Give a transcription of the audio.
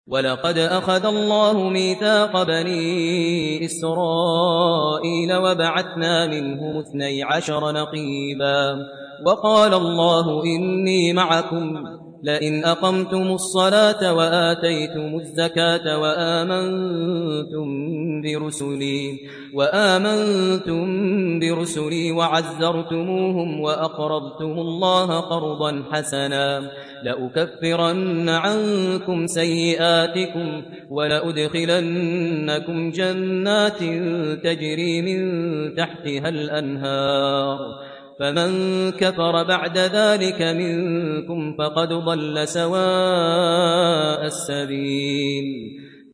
ولقد أخذ الله ميثاق بني إسرائيل وبعثنا منهم 12 نقيبا وقال الله إني معكم لئن أقمتم الصلاة وآتيتم الزكاة وآمنتم برسلي وعزرتموهم وأقرضتم الله قرضا حسنا لأكفرن عنكم سيئاتكم ولأدخلنكم جنات تجري من تحتها الأنهار فمن كفر بعد ذلك منكم فقد ضل سواء السبيل